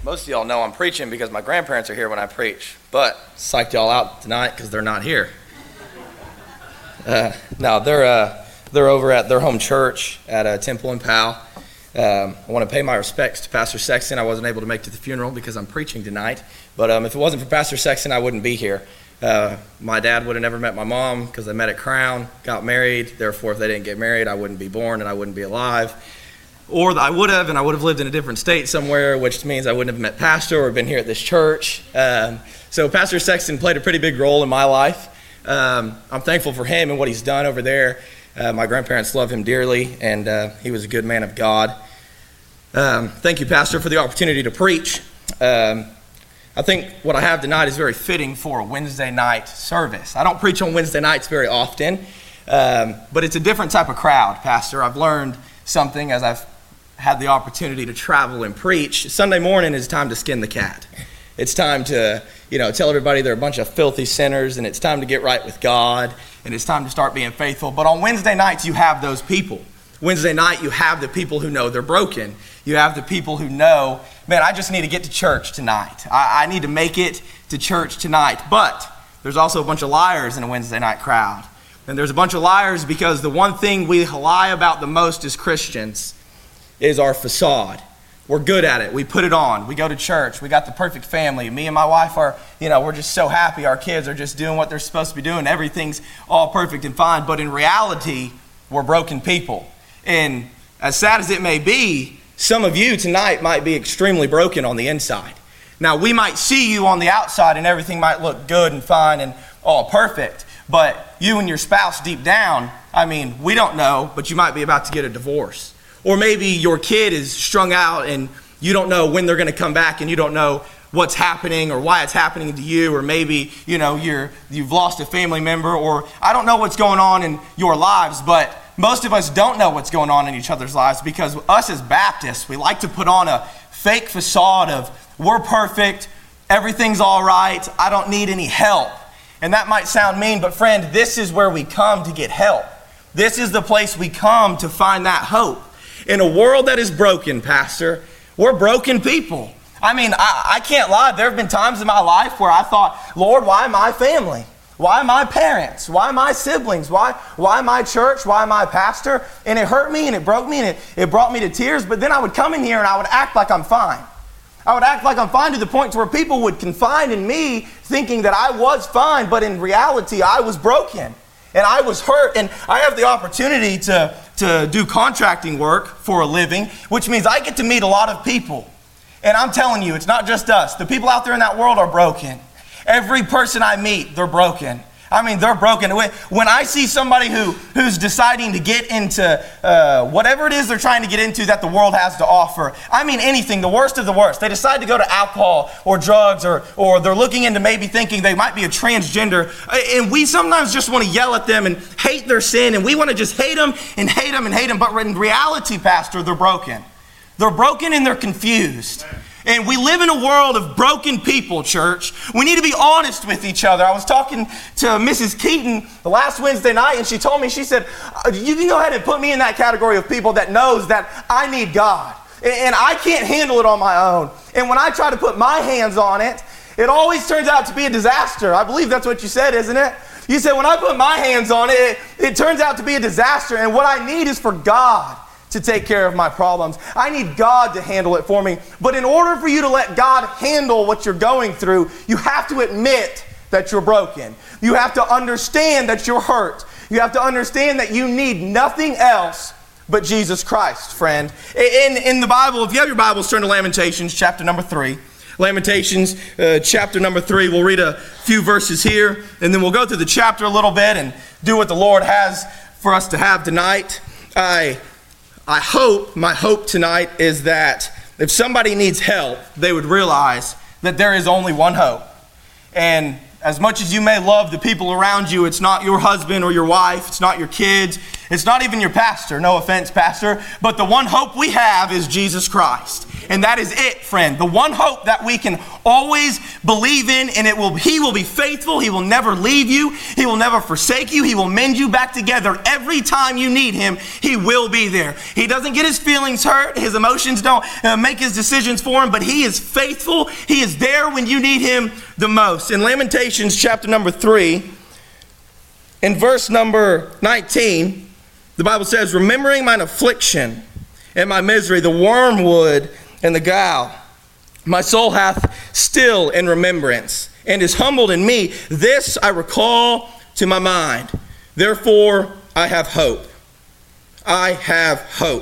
Most of y'all know I'm preaching because my grandparents are here when I preach, but psyched y'all out tonight because they're not here. No, they're over at their home church at Temple and Powell. I want to pay my respects to Pastor Sexton. I wasn't able to make it to the funeral because I'm preaching tonight, but if it wasn't for Pastor Sexton, I wouldn't be here. My dad would have never met my mom because they met at Crown, got married. Therefore, if they didn't get married, I wouldn't be born and I wouldn't be alive. Or I would have, and I would have lived in a different state somewhere, which means I wouldn't have met Pastor or been here at this church. So Pastor Sexton played a pretty big role in my life. I'm thankful for him and what he's done over there. My grandparents love him dearly, and he was a good man of God. Thank you, Pastor, for the opportunity to preach. I think what I have tonight is very fitting for a Wednesday night service. I don't preach on Wednesday nights very often, but it's a different type of crowd, Pastor. I've learned something as I've had the opportunity to travel and preach. Sunday morning is time to skin the cat. It's time to, tell everybody they're a bunch of filthy sinners, and it's time to get right with God, and it's time to start being faithful. But on Wednesday nights, you have those people. Wednesday night, you have the people who know they're broken. You have the people who know, man, I just need to get to church tonight. I need to make it to church tonight. But there's also a bunch of liars in a Wednesday night crowd. And there's a bunch of liars because the one thing we lie about the most as Christians is our facade. We're good at it. We put it on. We go to church. We got the perfect family. Me and my wife are, we're just so happy. Our kids are just doing what they're supposed to be doing. Everything's all perfect and fine. But in reality, we're broken people. And as sad as it may be, some of you tonight might be extremely broken on the inside. Now, we might see you on the outside and everything might look good and fine and all perfect. But you and your spouse deep down, we don't know, but you might be about to get a divorce. Or maybe your kid is strung out and you don't know when they're going to come back and you don't know what's happening or why it's happening to you. Or maybe, you've lost a family member, or I don't know what's going on in your lives, but most of us don't know what's going on in each other's lives because us as Baptists, we like to put on a fake facade of we're perfect, everything's all right, I don't need any help. And that might sound mean, but friend, this is where we come to get help. This is the place we come to find that hope. In a world that is broken, Pastor, we're broken people. I can't lie. There have been times in my life where I thought, Lord, why my family? Why my parents? Why my siblings? Why my church? Why my pastor? And it hurt me and it broke me and it brought me to tears. But then I would come in here and I would act like I'm fine. I would act like I'm fine to the point to where people would confide in me thinking that I was fine, but in reality I was broken and I was hurt. And I have the opportunity to do contracting work for a living, which means I get to meet a lot of people. And I'm telling you, it's not just us. The people out there in that world are broken. Every person I meet, they're broken. They're broken. When I see somebody who's deciding to get into whatever it is they're trying to get into that the world has to offer, anything, the worst of the worst. They decide to go to alcohol or drugs or they're looking into maybe thinking they might be a transgender. And we sometimes just want to yell at them and hate their sin, and we want to just hate them and hate them and hate them. But in reality, Pastor, they're broken. They're broken and they're confused. And we live in a world of broken people, church. We need to be honest with each other. I was talking to Mrs. Keaton the last Wednesday night, and she told me, she said, you can go ahead and put me in that category of people that knows that I need God. And I can't handle it on my own. And when I try to put my hands on it, it always turns out to be a disaster. I believe that's what you said, isn't it? You said, when I put my hands on it, it turns out to be a disaster. And what I need is for God to take care of my problems. I need God to handle it for me. But in order for you to let God handle what you're going through, you have to admit that you're broken. You have to understand that you're hurt. You have to understand that you need nothing else but Jesus Christ, friend. In the Bible, if you have your Bibles, turn to Lamentations chapter number 3. Lamentations chapter number 3. We'll read a few verses here, and then we'll go through the chapter a little bit and do what the Lord has for us to have tonight. My hope tonight is that if somebody needs help, they would realize that there is only one hope. And as much as you may love the people around you, it's not your husband or your wife, it's not your kids, It's not even your pastor, no offense, pastor, but the one hope we have is Jesus Christ. And that is it, friend. The one hope that we can always believe in, and He will be faithful. He will never leave you. He will never forsake you. He will mend you back together. Every time you need Him, He will be there. He doesn't get His feelings hurt. His emotions don't make His decisions for Him, but He is faithful. He is there when you need Him the most. In Lamentations chapter number 3, in verse number 19, the Bible says, remembering mine affliction and my misery, the wormwood and the gall, my soul hath still in remembrance, and is humbled in me. This I recall to my mind. Therefore I have hope. I have hope.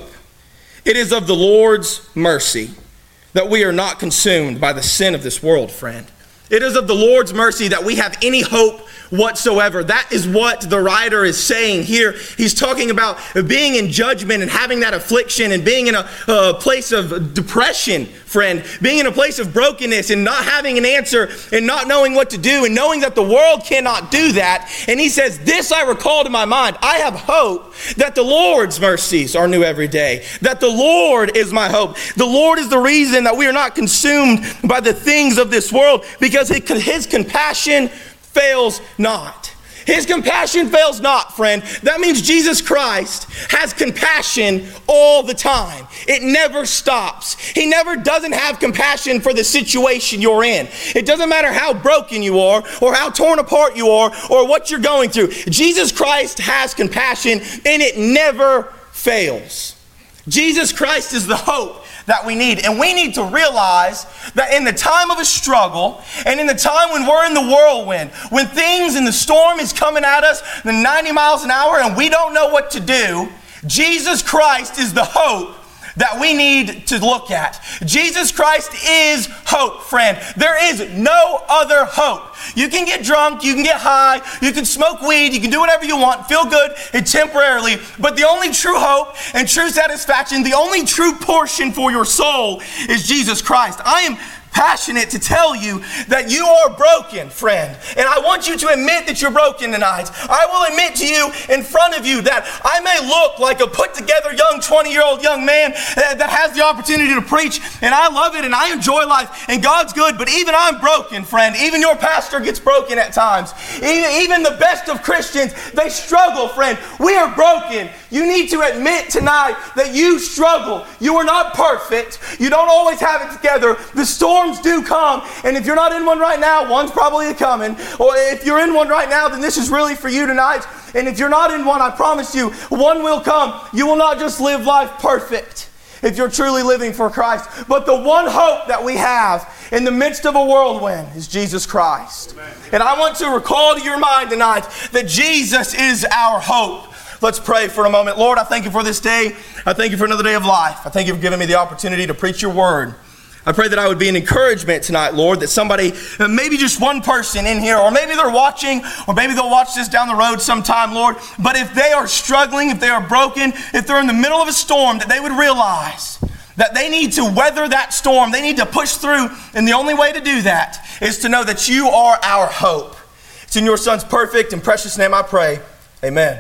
It is of the Lord's mercy that we are not consumed by the sin of this world, friend. It is of the Lord's mercy that we have any hope whatsoever. That is what the writer is saying here. He's talking about being in judgment and having that affliction and being in a place of depression, friend. Being in a place of brokenness and not having an answer and not knowing what to do and knowing that the world cannot do that. And he says, this I recall to my mind. I have hope that the Lord's mercies are new every day. That the Lord is my hope. The Lord is the reason that we are not consumed by the things of this world, because His compassion fails not. His compassion fails not, friend. That means Jesus Christ has compassion all the time. It never stops. He never doesn't have compassion for the situation you're in. It doesn't matter how broken you are or how torn apart you are or what you're going through. Jesus Christ has compassion, and it never fails. Jesus Christ is the hope that we need. And we need to realize that in the time of a struggle and in the time when we're in the whirlwind, when things in the storm is coming at us the 90 miles an hour and we don't know what to do, Jesus Christ is the hope that we need to look at. Jesus Christ is hope, friend. There is no other hope. You can get drunk, you can get high, you can smoke weed, you can do whatever you want, feel good and temporarily, but the only true hope and true satisfaction, the only true portion for your soul is Jesus Christ. I am passionate to tell you that you are broken, friend. And I want you to admit that you're broken tonight. I will admit to you in front of you that I may look like a put-together young 20-year-old young man that has the opportunity to preach, and I love it, and I enjoy life, and God's good, but even I'm broken, friend. Even your pastor gets broken at times. Even the best of Christians, they struggle, friend. We are broken. You need to admit tonight that you struggle. You are not perfect. You don't always have it together. The storms do come, and if you're not in one right now, one's probably coming. Or if you're in one right now, then this is really for you tonight. And if you're not in one, I promise you, one will come. You will not just live life perfect if you're truly living for Christ. But the one hope that we have in the midst of a whirlwind is Jesus Christ. Amen. And I want to recall to your mind tonight that Jesus is our hope. Let's pray for a moment. Lord, I thank you for this day. I thank you for another day of life. I thank you for giving me the opportunity to preach your word. I pray that I would be an encouragement tonight, Lord, that somebody, maybe just one person in here, or maybe they're watching, or maybe they'll watch this down the road sometime, Lord, but if they are struggling, if they are broken, if they're in the middle of a storm, that they would realize that they need to weather that storm. They need to push through, and the only way to do that is to know that you are our hope. It's in your Son's perfect and precious name I pray. Amen.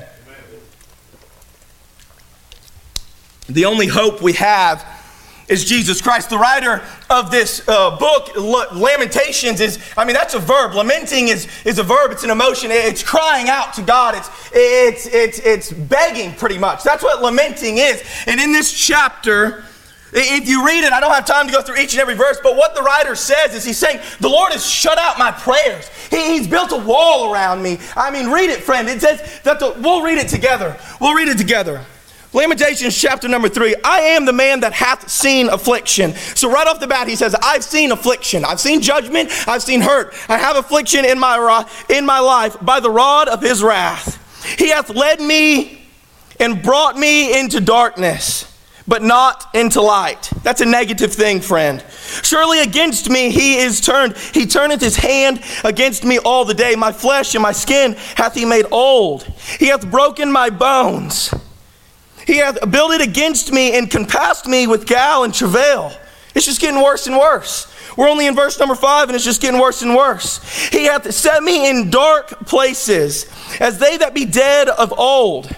The only hope we have is Jesus Christ. The writer of this book, Lamentations, that's a verb. Lamenting is a verb. It's an emotion. It's crying out to God. It's begging, pretty much. That's what lamenting is. And in this chapter, if you read it, I don't have time to go through each and every verse, but what the writer says is he's saying, the Lord has shut out my prayers. He's built a wall around me. Read it, friend. It says that we'll read it together. We'll read it together. Lamentations chapter number 3, I am the man that hath seen affliction. So right off the bat, he says, I've seen affliction. I've seen judgment. I've seen hurt. I have affliction in my life by the rod of his wrath. He hath led me and brought me into darkness, but not into light. That's a negative thing, friend. Surely against me he is turned. He turneth his hand against me all the day. My flesh and my skin hath he made old. He hath broken my bones. He hath builded against me and compassed me with gall and travail. It's just getting worse and worse. We're only in verse number 5 and it's just getting worse and worse. He hath set me in dark places as they that be dead of old.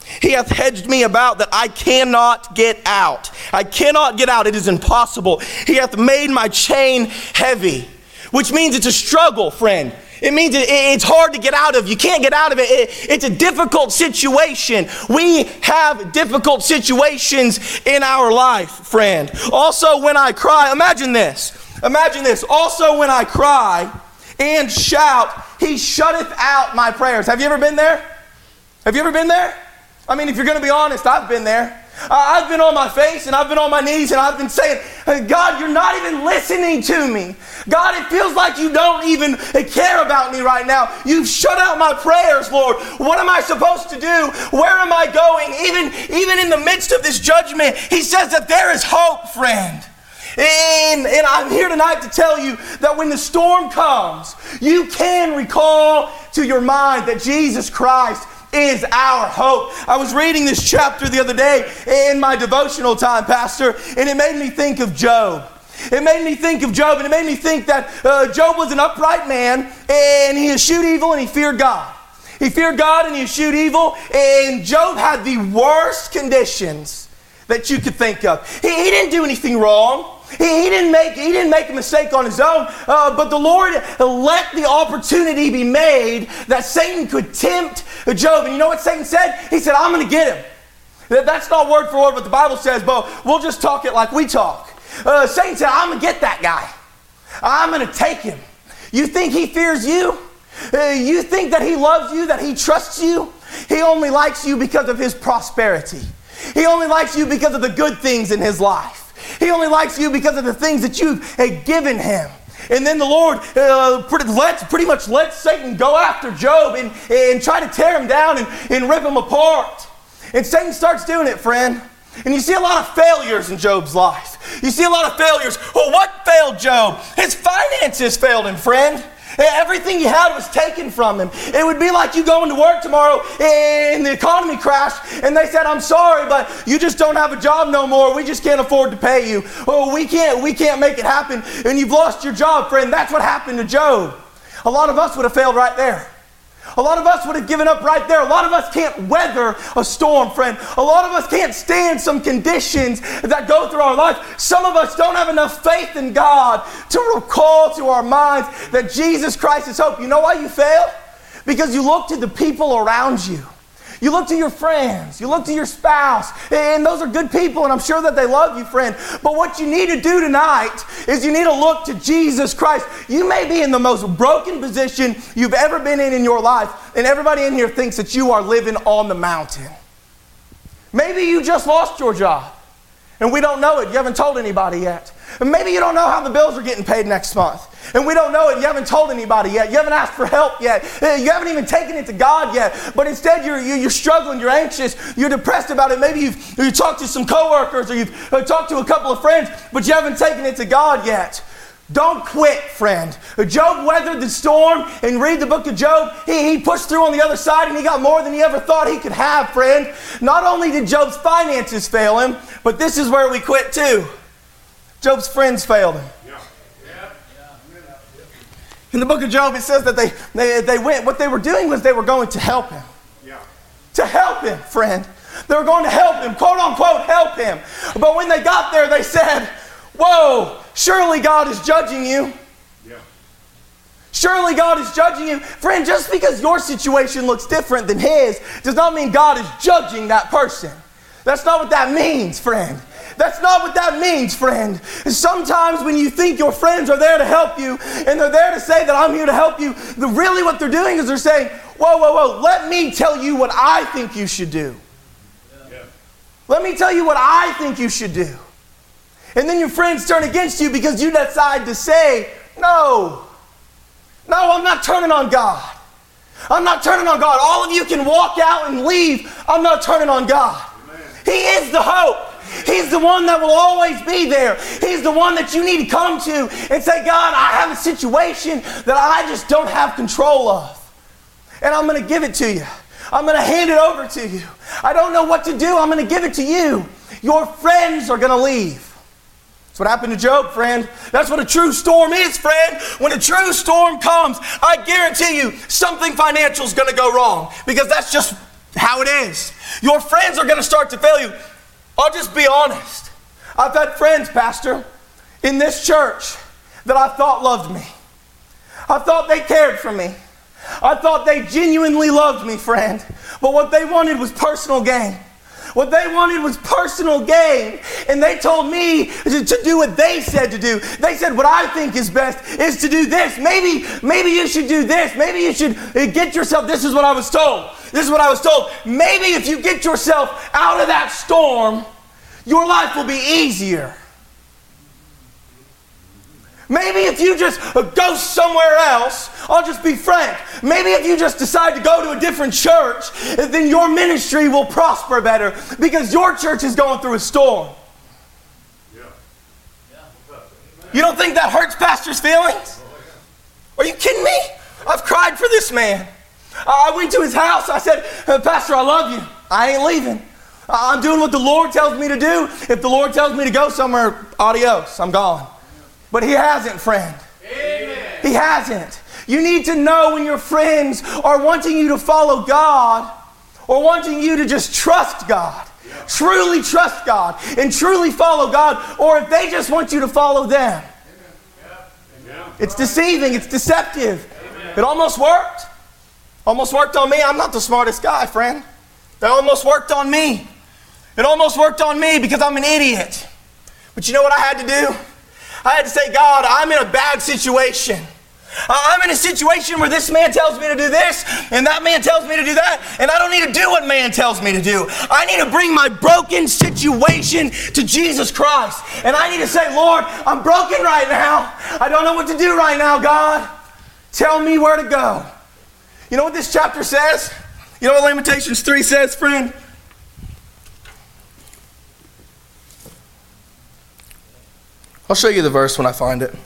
He hath hedged me about that I cannot get out. I cannot get out. It is impossible. He hath made my chain heavy, which means it's a struggle, friend. It means it's hard to get out of. You can't get out of it. It's a difficult situation. We have difficult situations in our life, friend. Also, when I cry, imagine this. Imagine this. Also, when I cry and shout, he shutteth out my prayers. Have you ever been there? Have you ever been there? I mean, if you're going to be honest, I've been there. I've been on my face and I've been on my knees and I've been saying, God, you're not even listening to me. God, it feels like you don't even care about me right now. You've shut out my prayers, Lord. What am I supposed to do? Where am I going? Even in the midst of this judgment, he says that there is hope, friend. And I'm here tonight to tell you that when the storm comes, you can recall to your mind that Jesus Christ is our hope. I was reading this chapter the other day in my devotional time, Pastor, and it made me think of Job. It made me think of Job, and it made me think that Job was an upright man, and he eschewed evil, and he feared God. He feared God, and he eschewed evil, and Job had the worst conditions that you could think of. He didn't do anything wrong. He didn't make a mistake on his own, but the Lord let the opportunity be made that Satan could tempt Job. And you know what Satan said? He said, I'm going to get him. That's not word for word what the Bible says, but we'll just talk it like we talk. Satan said, I'm going to get that guy. I'm going to take him. You think he fears you? You think that he loves you, that he trusts you? He only likes you because of his prosperity. He only likes you because of the good things in his life. He only likes you because of the things that you've given him. And then the Lord pretty much lets Satan go after Job and try to tear him down and rip him apart. And Satan starts doing it, friend. And you see a lot of failures in Job's life. You see a lot of failures. Well, what failed Job? His finances failed him, friend. Everything he had was taken from him. It would be like you going to work tomorrow and the economy crashed and they said, I'm sorry, but you just don't have a job no more. We just can't afford to pay you. Oh, we can't make it happen. And you've lost your job, friend. That's what happened to Job. A lot of us would have failed right there. A lot of us would have given up right there. A lot of us can't weather a storm, friend. A lot of us can't stand some conditions that go through our life. Some of us don't have enough faith in God to recall to our minds that Jesus Christ is hope. You know why you fail? Because you look to the people around you. You look to your friends. You look to your spouse. And those are good people, and I'm sure that they love you, friend. But what you need to do tonight is you need to look to Jesus Christ. You may be in the most broken position you've ever been in your life, and everybody in here thinks that you are living on the mountain. Maybe you just lost your job, and we don't know it. You haven't told anybody yet. And maybe you don't know how the bills are getting paid next month. And we don't know it. You haven't told anybody yet. You haven't asked for help yet. You haven't even taken it to God yet. But instead you're struggling. You're anxious. You're depressed about it. Maybe you've talked to some coworkers or you've talked to a couple of friends, but you haven't taken it to God yet. Don't quit, friend. Job weathered the storm, and read the book of Job. He pushed through on the other side, and he got more than he ever thought he could have, friend. Not only did Job's finances fail him, but this is where we quit too. Job's friends failed him. In the book of Job, it says that they went. What they were doing was they were going to help him. To help him, friend. They were going to help him, quote unquote, help him. But when they got there, they said, whoa, surely God is judging you. Surely God is judging you. Friend, just because your situation looks different than his does not mean God is judging that person. That's not what that means, friend. That's not what that means, friend. Sometimes when you think your friends are there to help you and they're there to say that I'm here to help you, really what they're doing is they're saying, whoa, let me tell you what I think you should do. Let me tell you what I think you should do. And then your friends turn against you because you decide to say, no, I'm not turning on God. I'm not turning on God. All of you can walk out and leave. I'm not turning on God. Amen. He is the hope. He's the one that will always be there. He's the one that you need to come to and say, God, I have a situation that I just don't have control of. And I'm going to give it to you. I'm going to hand it over to you. I don't know what to do. I'm going to give it to you. Your friends are going to leave. That's what happened to Job, friend. That's what a true storm is, friend. When a true storm comes, I guarantee you something financial is going to go wrong. Because that's just how it is. Your friends are going to start to fail you. I'll just be honest. I've had friends, Pastor, in this church that I thought loved me. I thought they cared for me. I thought they genuinely loved me, friend. But what they wanted was personal gain. What they wanted was personal gain. And they told me to do what they said to do. They said, what I think is best is to do this. Maybe you should do this. Maybe you should get yourself, this is what I was told. This is what I was told. Maybe if you get yourself out of that storm, your life will be easier. Maybe if you just go somewhere else, I'll just be frank. Maybe if you just decide to go to a different church, then your ministry will prosper better because your church is going through a storm. You don't think that hurts Pastor's feelings? Are you kidding me? I've cried for this man. I went to his house. I said, Pastor, I love you. I ain't leaving. I'm doing what the Lord tells me to do. If the Lord tells me to go somewhere, adios, I'm gone. But he hasn't, friend. Amen. He hasn't. You need to know when your friends are wanting you to follow God or wanting you to just trust God, truly trust God and truly follow God, or if they just want you to follow them. Amen. It's deceiving. It's deceptive. Amen. It almost worked. Almost worked on me. I'm not the smartest guy, friend. It almost worked on me. It almost worked on me because I'm an idiot. But you know what I had to do? I had to say, God, I'm in a bad situation. I'm in a situation where this man tells me to do this and that man tells me to do that, and I don't need to do what man tells me to do. I need to bring my broken situation to Jesus Christ. And I need to say, Lord, I'm broken right now. I don't know what to do right now, God. Tell me where to go. You know what this chapter says? You know what Lamentations 3 says, friend? I'll show you the verse when I find it.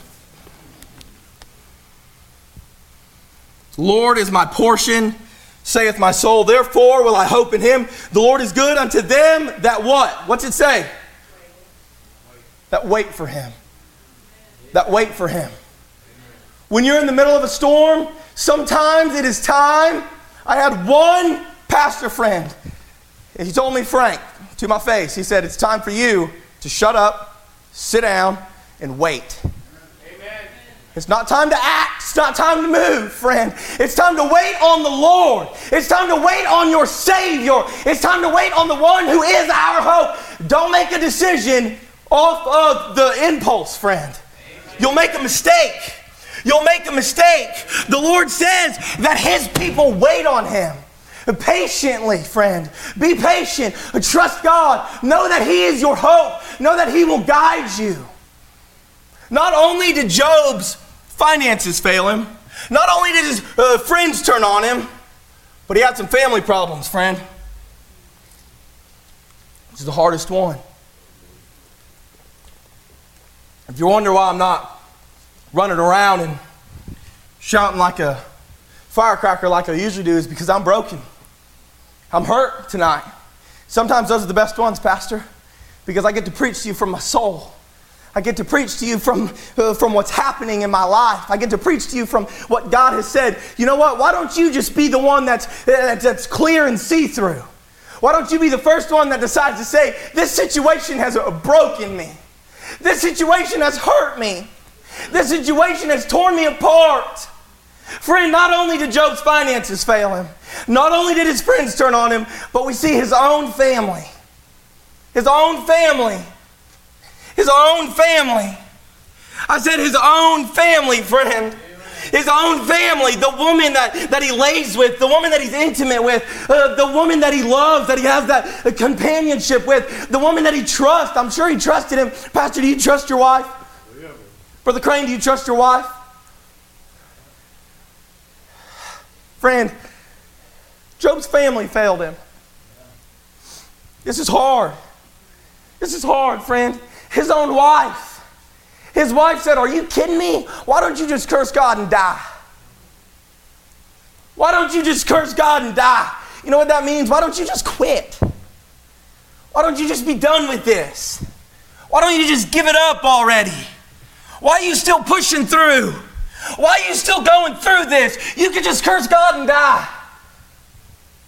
Lord is my portion, saith my soul. Therefore will I hope in him. The Lord is good unto them that what? What's it say? That wait for him. That wait for him. When you're in the middle of a storm, sometimes it is time. I had one pastor friend, and he told me frank to my face. He said, it's time for you to shut up, sit down, and wait. Amen. It's not time to act. It's not time to move, friend. It's time to wait on the Lord. It's time to wait on your Savior. It's time to wait on the one who is our hope. Don't make a decision off of the impulse, friend. You'll make a mistake. You'll make a mistake. The Lord says that his people wait on him. Patiently, friend. Be patient. Trust God. Know that he is your hope. Know that he will guide you. Not only did Job's finances fail him, not only did his friends turn on him, but he had some family problems, friend. This is the hardest one. If you wonder why I'm not running around and shouting like a firecracker like I usually do, is because I'm broken. I'm hurt tonight. Sometimes those are the best ones, Pastor, because I get to preach to you from my soul. I get to preach to you from what's happening in my life. I get to preach to you from what God has said. You know what? Why don't you just be the one that's clear and see-through? Why don't you be the first one that decides to say, this situation has broken me. This situation has hurt me. This situation has torn me apart. Friend, not only did Job's finances fail him, not only did his friends turn on him, but we see his own family. His own family. His own family. I said his own family, friend. His own family. The woman that he lays with, the woman that he's intimate with, the woman that he loves, that he has that companionship with, the woman that he trusts. I'm sure he trusted him. Pastor, do you trust your wife? Brother Crane, do you trust your wife? Friend, Job's family failed him. This is hard. This is hard, friend. His own wife. His wife said, are you kidding me? Why don't you just curse God and die? Why don't you just curse God and die? You know what that means? Why don't you just quit? Why don't you just be done with this? Why don't you just give it up already? Why are you still pushing through? Why are you still going through this? You could just curse God and die.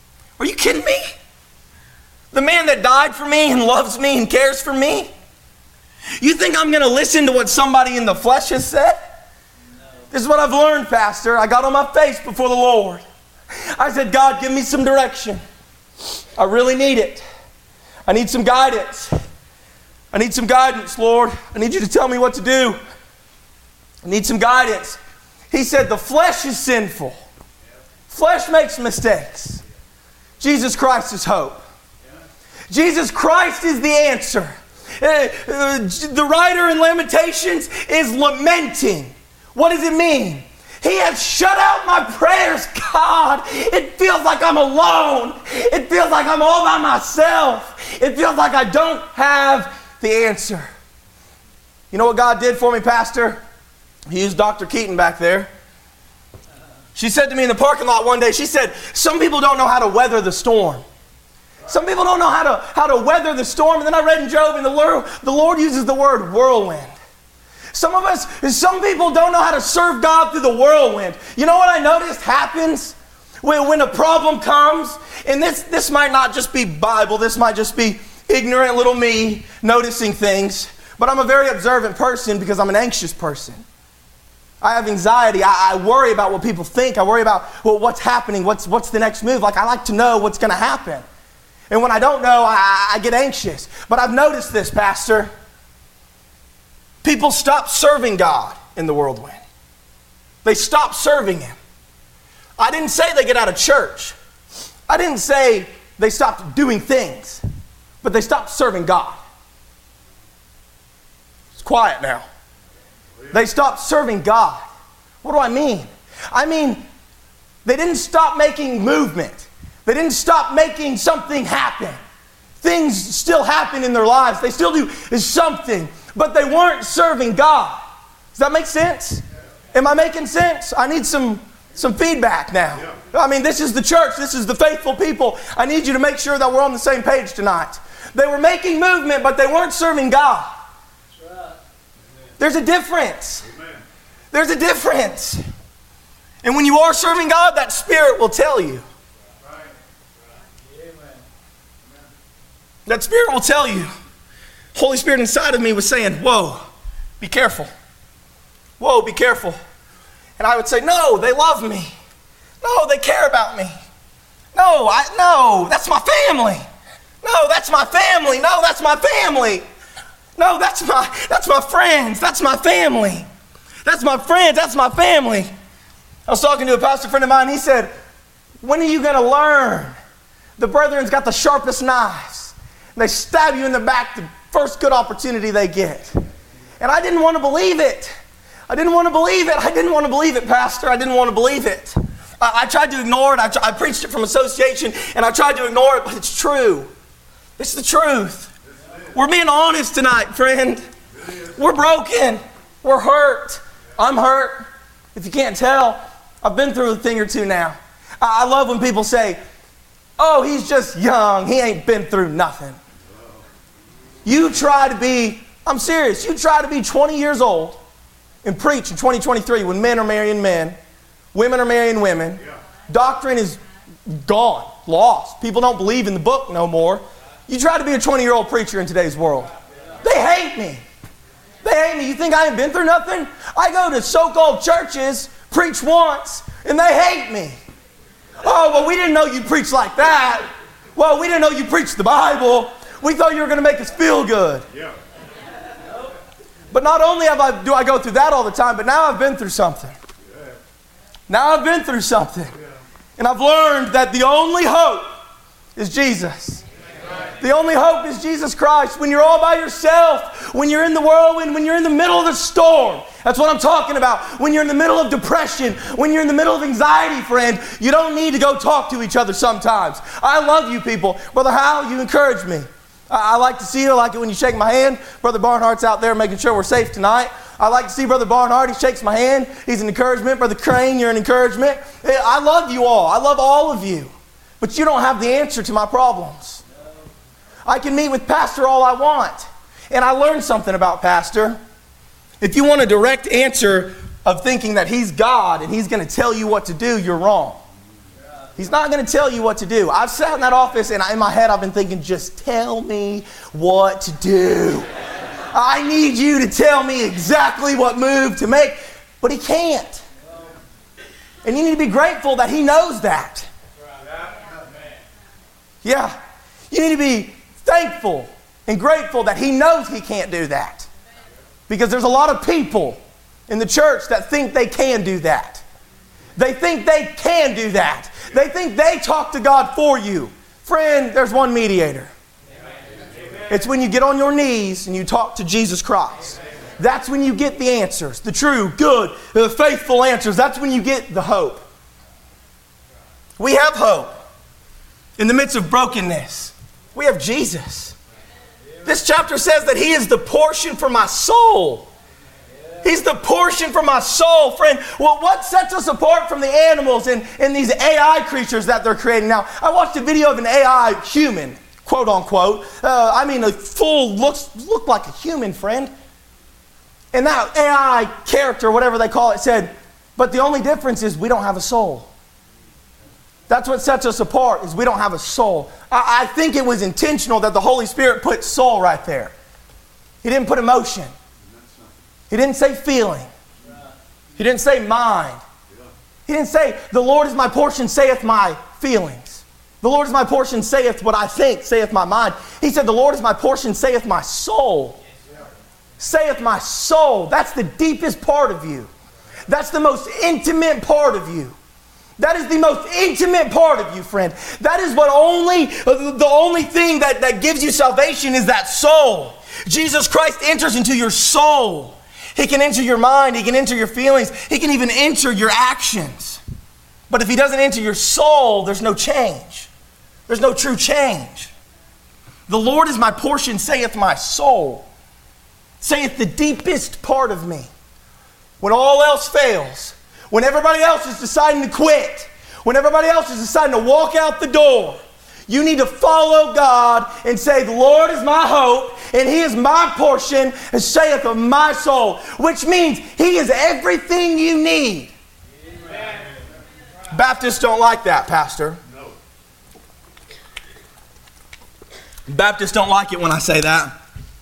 Are you kidding me? The man that died for me and loves me and cares for me? You think I'm going to listen to what somebody in the flesh has said? This is what I've learned, Pastor. I got on my face before the Lord. I said, God, give me some direction. I really need it. I need some guidance. I need some guidance, Lord. I need you to tell me what to do. I need some guidance. He said, the flesh is sinful. Flesh makes mistakes. Jesus Christ is hope. Jesus Christ is the answer. The writer in Lamentations is lamenting. What does it mean? He has shut out my prayers. God, it feels like I'm alone. It feels like I'm all by myself. It feels like I don't have the answer. You know what God did for me, Pastor? He used Dr. Keaton back there. She said to me in the parking lot one day, she said, some people don't know how to weather the storm. Some people don't know how to weather the storm. And then I read in Job, and the Lord uses the word whirlwind. Some people don't know how to serve God through the whirlwind. You know what I noticed happens when a problem comes? And this might not just be Bible. This might just be ignorant little me noticing things. But I'm a very observant person because I'm an anxious person. I have anxiety. I worry about what people think. I worry about what's happening. What's the next move? Like, I like to know what's going to happen. And when I don't know, I get anxious. But I've noticed this, Pastor. People stop serving God in the whirlwind. They stop serving Him. I didn't say they get out of church. I didn't say they stopped doing things. But they stopped serving God. It's quiet now. They stopped serving God. What do I mean? I mean, they didn't stop making movement. They didn't stop making something happen. Things still happen in their lives. They still do something. But they weren't serving God. Does that make sense? Am I making sense? I need some feedback now. I mean, this is the church. This is the faithful people. I need you to make sure that we're on the same page tonight. They were making movement, but they weren't serving God. There's a difference. There's a difference. And when you are serving God, that Spirit will tell you. That Spirit will tell you. Holy Spirit inside of me was saying, whoa, be careful. Whoa, be careful. And I would say, no, they love me. No, they care about me. No, that's my family. No, that's my family. No, that's my family. No, that's my friends. That's my family. That's my friends. That's my family. I was talking to a pastor friend of mine. He said, when are you going to learn? The brethren's got the sharpest knives. And they stab you in the back the first good opportunity they get. And I didn't want to believe it. I didn't want to believe it, Pastor. I didn't want to believe it. I tried to ignore it. I preached it from association, and I tried to ignore it, but it's true. It's the truth. We're being honest tonight, friend. We're broken. We're hurt. I'm hurt. If you can't tell, I've been through a thing or two now. I love when people say, oh, he's just young. He ain't been through nothing. You try to be, I'm serious, you try to be 20 years old and preach in 2023 when men are marrying men, women are marrying women. Doctrine is gone, lost. People don't believe in the book no more. You try to be a 20-year-old preacher in today's world. They hate me. They hate me. You think I ain't been through nothing? I go to so-called churches, preach once, and they hate me. Oh, well, we didn't know you preached like that. Well, we didn't know you preached the Bible. We thought you were going to make us feel good. Yeah. But not only do I go through that all the time, but now I've been through something. Now I've been through something. And I've learned that the only hope is Jesus. The only hope is Jesus Christ. When you're all by yourself, when you're in the whirlwind, when you're in the middle of the storm, that's what I'm talking about. When you're in the middle of depression, when you're in the middle of anxiety, friend, you don't need to go talk to each other sometimes. I love you people. Brother Hal, you encourage me. I like to see you. I like it when you shake my hand. Brother Barnhart's out there making sure we're safe tonight. I like to see Brother Barnhart. He shakes my hand. He's an encouragement. Brother Crane, you're an encouragement. I love you all. I love all of you. But you don't have the answer to my problems. I can meet with Pastor all I want. And I learned something about Pastor. If you want a direct answer of thinking that he's God and he's going to tell you what to do, you're wrong. He's not going to tell you what to do. I've sat in that office and in my head I've been thinking, just tell me what to do. I need you to tell me exactly what move to make. But he can't. And you need to be grateful that he knows that. Yeah. You need to be thankful and grateful that he knows he can't do that. Because there's a lot of people in the church that think they can do that. They think they can do that. They think they talk to God for you. Friend, there's one mediator. It's when you get on your knees and you talk to Jesus Christ. That's when you get the answers, the true, good, the faithful answers. That's when you get the hope. We have hope. In the midst of brokenness, we have Jesus. This chapter says that he is the portion for my soul. He's the portion for my soul, friend. Well, what sets us apart from the animals and these AI creatures that they're creating now? I watched a video of an AI human, quote unquote. A full looked like a human, friend. And that AI character, whatever they call it, said, but the only difference is we don't have a soul. That's what sets us apart, is we don't have a soul. I think it was intentional that the Holy Spirit put soul right there. He didn't put emotion. He didn't say feeling. He didn't say mind. He didn't say, the Lord is my portion, saith my feelings. The Lord is my portion, saith what I think, saith my mind. He said, the Lord is my portion, saith my soul. Saith my soul. That's the deepest part of you. That's the most intimate part of you. That is the most intimate part of you, friend. That is what the only thing that gives you salvation is that soul. Jesus Christ enters into your soul. He can enter your mind. He can enter your feelings. He can even enter your actions. But if he doesn't enter your soul, there's no change. There's no true change. The Lord is my portion, saith my soul. Saith the deepest part of me. When all else fails, when everybody else is deciding to quit, when everybody else is deciding to walk out the door, you need to follow God and say, the Lord is my hope, and he is my portion, and saith of my soul, which means he is everything you need. Amen. Baptists don't like that, Pastor. No. Baptists don't like it when I say that.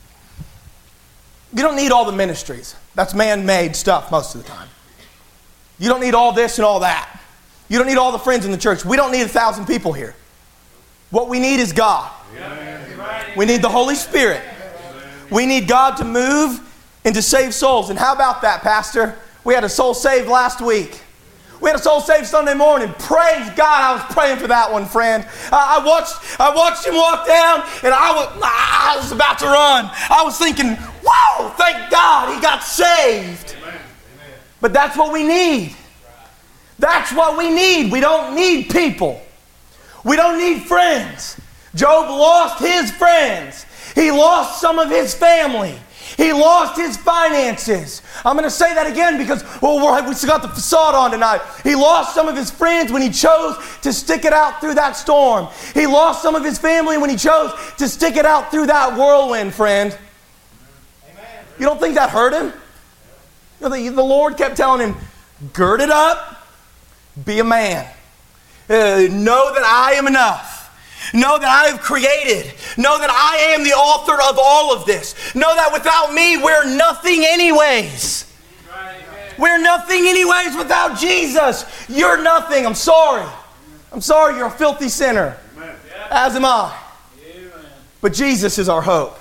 You don't need all the ministries. That's man-made stuff most of the time. You don't need all this and all that. You don't need all the friends in the church. We don't need 1,000 people here. What we need is God. We need the Holy Spirit. We need God to move and to save souls. And how about that, Pastor? We had a soul saved last week. We had a soul saved Sunday morning. Praise God, I was praying for that one, friend. I watched him walk down, and I was about to run. I was thinking, whoa, thank God he got saved. But that's what we need. That's what we need. We don't need people. We don't need friends. Job lost his friends. He lost some of his family. He lost his finances. I'm going to say that again because we still got the facade on tonight. He lost some of his friends when he chose to stick it out through that storm. He lost some of his family when he chose to stick it out through that whirlwind, friend. Amen. You don't think that hurt him? The Lord kept telling him, gird it up, be a man. Know that I am enough. Know that I have created. Know that I am the author of all of this. Know that without me, we're nothing anyways. We're nothing anyways without Jesus. You're nothing. I'm sorry. I'm sorry, you're a filthy sinner. As am I. But Jesus is our hope.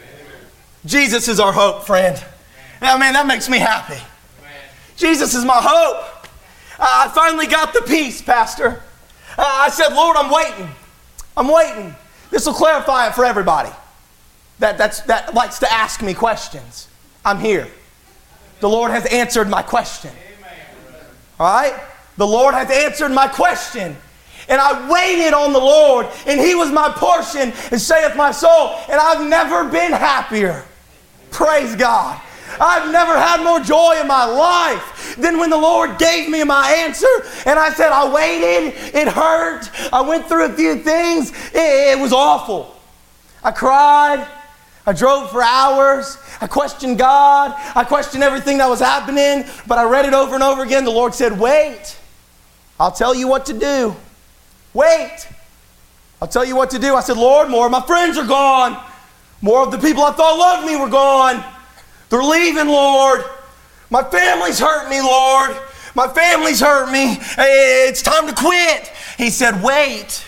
Jesus is our hope, friend. Now, man, that makes me happy. Jesus is my hope. I finally got the peace, Pastor. I said, Lord, I'm waiting. I'm waiting. This will clarify it for everybody that likes to ask me questions. I'm here. The Lord has answered my question. All right? The Lord has answered my question. And I waited on the Lord, and he was my portion, and saith my soul, and I've never been happier. Praise God. I've never had more joy in my life than when the Lord gave me my answer. And I said, I waited. It hurt. I went through a few things. It was awful. I cried. I drove for hours. I questioned God. I questioned everything that was happening. But I read it over and over again. The Lord said, wait. I'll tell you what to do. Wait. I'll tell you what to do. I said, Lord, more of my friends are gone. More of the people I thought loved me were gone. They're leaving, Lord. My family's hurt me, Lord. My family's hurt me. Hey, it's time to quit. He said, wait.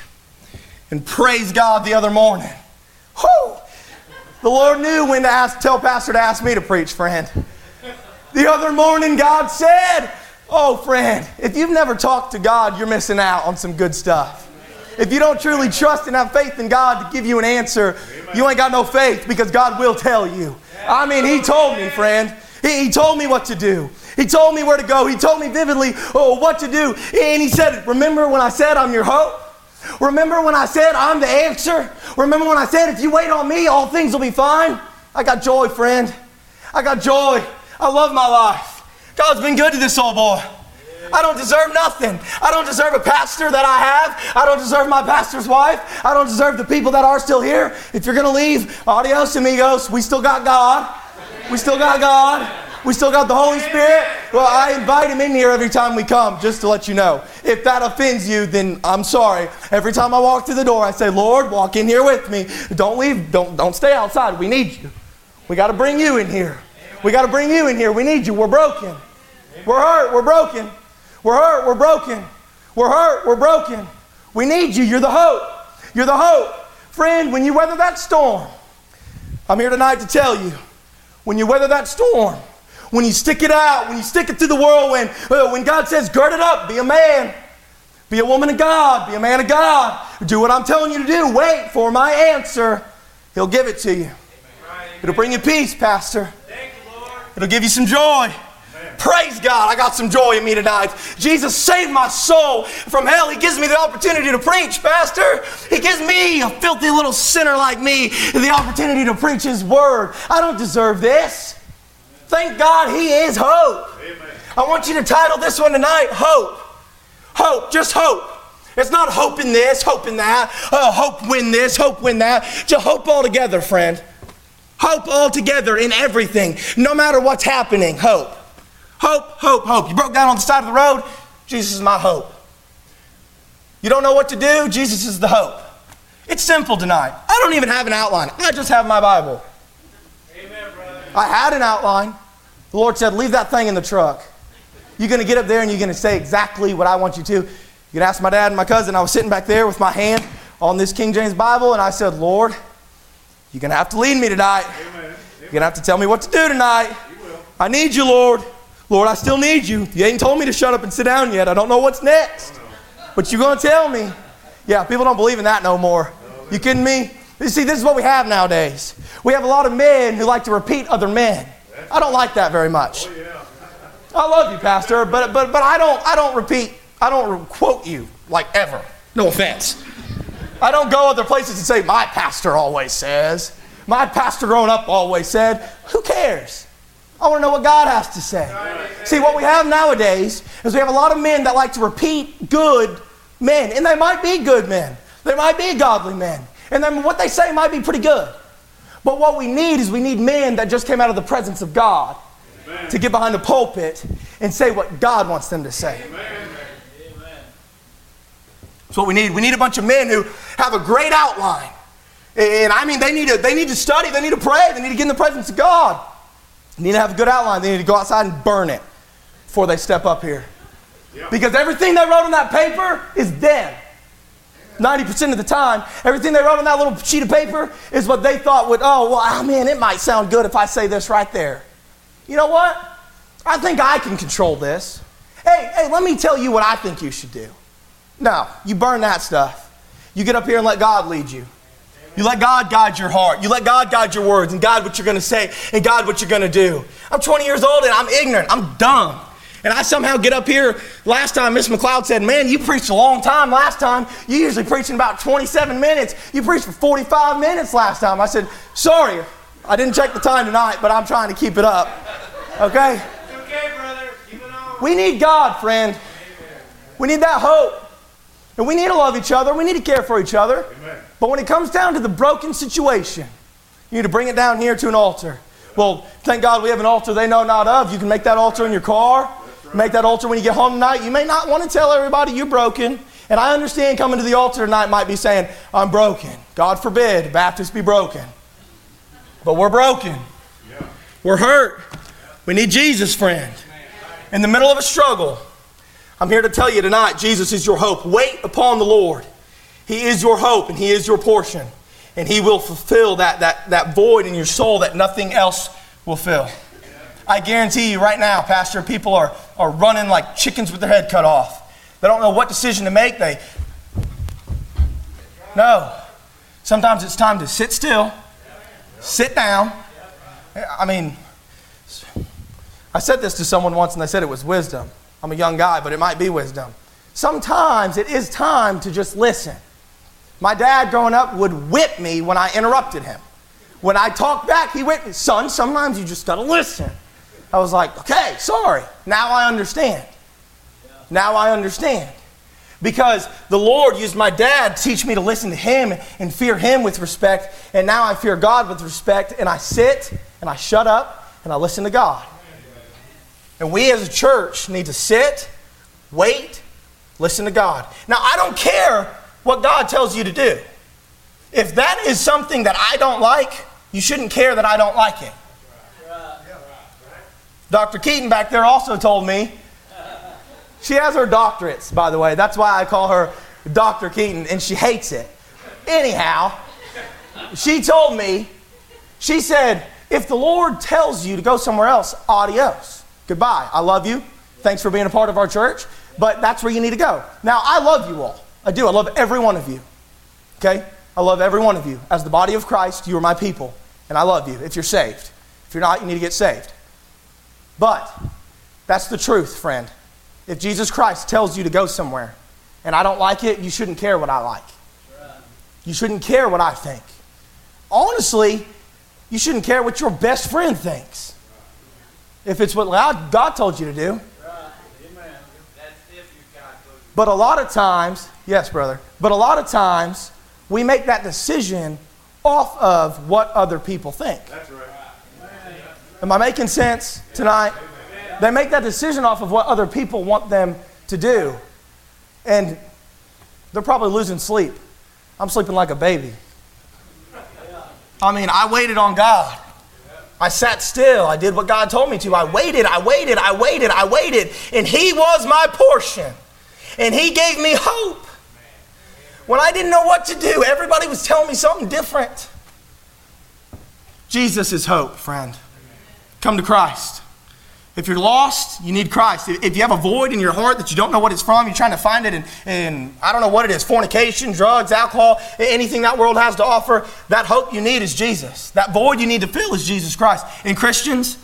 And praise God the other morning. Whew. The Lord knew when to tell Pastor to ask me to preach, friend. The other morning, God said, oh, friend, if you've never talked to God, you're missing out on some good stuff. If you don't truly trust and have faith in God to give you an answer, you ain't got no faith, because God will tell you. I mean, He told me, friend. He told me what to do. He told me where to go. He told me vividly what to do. And He said, remember when I said I'm your hope? Remember when I said I'm the answer? Remember when I said if you wait on me, all things will be fine? I got joy, friend. I got joy. I love my life. God's been good to this old boy. I don't deserve nothing. I don't deserve a pastor that I have. I don't deserve my pastor's wife. I don't deserve the people that are still here. If you're going to leave, adios amigos. We still got God. We still got God. We still got the Holy Spirit. Well, I invite Him in here every time we come, just to let you know. If that offends you, then I'm sorry. Every time I walk through the door, I say, Lord, walk in here with me. Don't leave. Don't stay outside. We need you. We got to bring you in here. We got to bring you in here. We need you. We're broken. We're hurt. We're broken. We're hurt. We're broken. We're hurt. We're broken. We need you. You're the hope. You're the hope. Friend, when you weather that storm, I'm here tonight to tell you, when you weather that storm, when you stick it out, when you stick it through the whirlwind, when God says, gird it up, be a man, be a woman of God, be a man of God, do what I'm telling you to do, wait for my answer, He'll give it to you. It'll bring you peace, Pastor. It'll give you some joy. Praise God, I got some joy in me tonight. Jesus saved my soul from hell. He gives me the opportunity to preach, Pastor. He gives me, a filthy little sinner like me, the opportunity to preach His word. I don't deserve this. Thank God He is hope. Amen. I want you to title this one tonight, Hope. Hope, just hope. It's not hope in this, hope in that. Hope win this, hope win that. Just hope all together, friend. Hope all together in everything. No matter what's happening, hope. Hope, hope, hope. You broke down on the side of the road, Jesus is my hope. You don't know what to do, Jesus is the hope. It's simple tonight. I don't even have an outline. I just have my Bible. Amen, brother. I had an outline. The Lord said, leave that thing in the truck. You're going to get up there and you're going to say exactly what I want you to. You can ask my dad and my cousin. I was sitting back there with my hand on this King James Bible, and I said, Lord, you're going to have to lead me tonight. Amen. You're going to have to tell me what to do tonight. I need you, Lord. Lord, I still need you. You ain't told me to shut up and sit down yet. I don't know what's next. But you're going to tell me. Yeah, people don't believe in that no more. You kidding me? You see, this is what we have nowadays. We have a lot of men who like to repeat other men. I don't like that very much. I love you, Pastor, but I don't repeat. I don't quote you like ever. No offense. I don't go other places and say, my pastor always says. My pastor growing up always said. Who cares? I want to know what God has to say. See, what we have nowadays is we have a lot of men that like to repeat good men. And they might be good men. They might be godly men. And then what they say might be pretty good. But what we need is we need men that just came out of the presence of God. Amen. To get behind the pulpit and say what God wants them to say. Amen. That's what we need. We need a bunch of men who have a great outline. And I mean, they need to study. They need to pray. They need to get in the presence of God. They need to have a good outline. They need to go outside and burn it before they step up here. Yep. Because everything they wrote on that paper is them. 90% of the time, everything they wrote on that little sheet of paper is what they thought would, man, it might sound good if I say this right there. You know what? I think I can control this. Hey, let me tell you what I think you should do. No, you burn that stuff. You get up here and let God lead you. You let God guide your heart. You let God guide your words and guide what you're going to say and guide what you're going to do. I'm 20 years old and I'm ignorant. I'm dumb. And I somehow get up here. Last time, Miss McLeod said, man, you preached a long time last time. You usually preach in about 27 minutes. You preached for 45 minutes last time. I said, sorry, I didn't check the time tonight, but I'm trying to keep it up. Okay? It's okay, brother. Keep it on. We need God, friend. We need that hope. And we need to love each other. We need to care for each other. Amen. But when it comes down to the broken situation, you need to bring it down here to an altar. Well, thank God we have an altar they know not of. You can make that altar in your car. Right. Make that altar when you get home tonight. You may not want to tell everybody you're broken And I understand coming to the altar tonight might be saying, I'm broken. God forbid Baptists be broken. But we're broken. We're hurt. We need Jesus, friend. In the middle of a struggle, I'm here to tell you tonight, Jesus is your hope. Wait upon the Lord. He is your hope and He is your portion. And He will fulfill that void in your soul that nothing else will fill. I guarantee you right now, Pastor, people are running like chickens with their head cut off. They don't know what decision to make. No. Sometimes it's time to sit still, sit down. I mean, I said this to someone once and they said it was wisdom. I'm a young guy, but it might be wisdom. Sometimes it is time to just listen. My dad growing up would whip me when I interrupted him. When I talked back, he whipped me. Son, sometimes you just got to listen. I was like, okay, sorry. Now I understand. Now I understand. Because the Lord used my dad to teach me to listen to Him and fear Him with respect. And now I fear God with respect. And I sit and I shut up and I listen to God. And we as a church need to sit, wait, listen to God. Now, I don't care what God tells you to do. If that is something that I don't like, you shouldn't care that I don't like it. Dr. Keaton back there also told me, she has her doctorates, by the way. That's why I call her Dr. Keaton, and she hates it. Anyhow, she told me, she said, if the Lord tells you to go somewhere else, adios. Goodbye. I love you. Thanks for being a part of our church, but that's where you need to go. Now, I love you all. I do. I love every one of you. Okay? I love every one of you. As the body of Christ, you are my people, and I love you if you're saved. If you're not, you need to get saved. But that's the truth, friend. If Jesus Christ tells you to go somewhere and I don't like it, you shouldn't care what I like. You shouldn't care what I think. Honestly, you shouldn't care what your best friend thinks. If it's what God told you to do. But a lot of times, yes, brother, but a lot of times we make that decision off of what other people think. That's right. Am I making sense tonight? They make that decision off of what other people want them to do. And they're probably losing sleep. I'm sleeping like a baby. I mean, I waited on God. I sat still. I did what God told me to. I waited. And He was my portion. And He gave me hope. When I didn't know what to do, everybody was telling me something different. Jesus is hope, friend. Come to Christ. If you're lost, you need Christ. If you have a void in your heart that you don't know what it's from, you're trying to find it in I don't know what it is, fornication, drugs, alcohol, anything that world has to offer, that hope you need is Jesus. That void you need to fill is Jesus Christ. And Christians,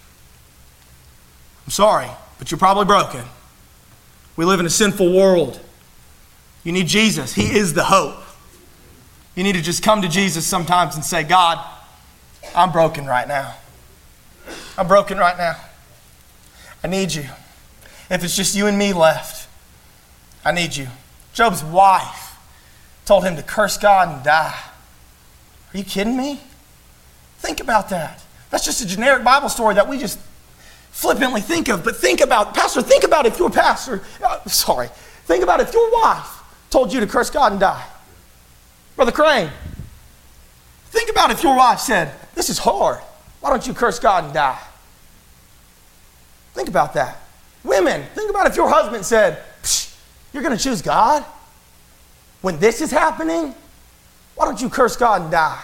I'm sorry, but you're probably broken. We live in a sinful world. You need Jesus. He is the hope. You need to just come to Jesus sometimes and say, God, I'm broken right now. I'm broken right now. I need you. If it's just you and me left, I need you. Job's wife told him to curse God and die. Are you kidding me? Think about that. That's just a generic Bible story that we just flippantly think of. But think about, Pastor, think about if your think about if your wife told you to curse God and die. Brother Crane, think about if your wife said, this is hard. Why don't you curse God and die? Think about that. Women, think about if your husband said, you're going to choose God? When this is happening? Why don't you curse God and die?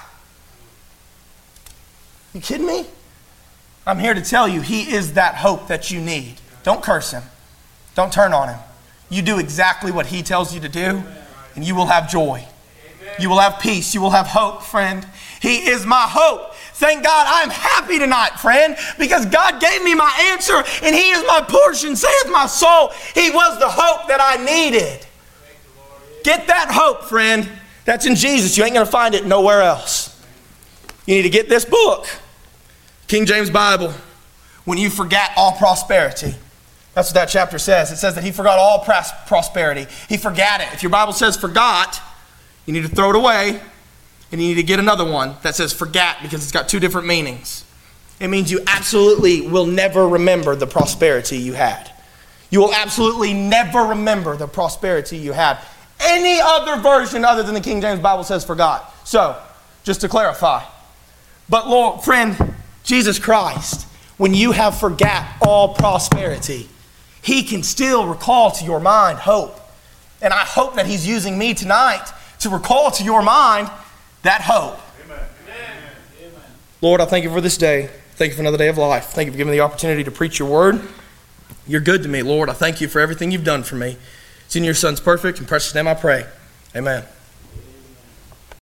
You kidding me? I'm here to tell you, He is that hope that you need. Don't curse Him. Don't turn on Him. You do exactly what He tells you to do, and you will have joy. You will have peace. You will have hope, friend. He is my hope. Thank God I'm happy tonight, friend, because God gave me my answer, and He is my portion, saith my soul. He was the hope that I needed. Get that hope, friend. That's in Jesus. You ain't going to find it nowhere else. You need to get this book, King James Bible. When you forgot all prosperity. That's what that chapter says. It says that He forgot all prosperity. He forgot it. If your Bible says forgot, you need to throw it away. And you need to get another one that says forget, because it's got two different meanings. It means you absolutely will never remember the prosperity you had. You will absolutely never remember the prosperity you had. any other version other than the King James Bible says forgot. So, just to clarify. But Lord, friend, Jesus Christ, when you have forgot all prosperity, he can still recall to your mind hope. And I hope that he's using me tonight to recall to your mind that hope. Amen. Lord, I thank you for this day. Thank you for another day of life. Thank you for giving me the opportunity to preach your word. You're good to me, Lord. I thank you for everything you've done for me. It's in your Son's perfect and precious name I pray. Amen.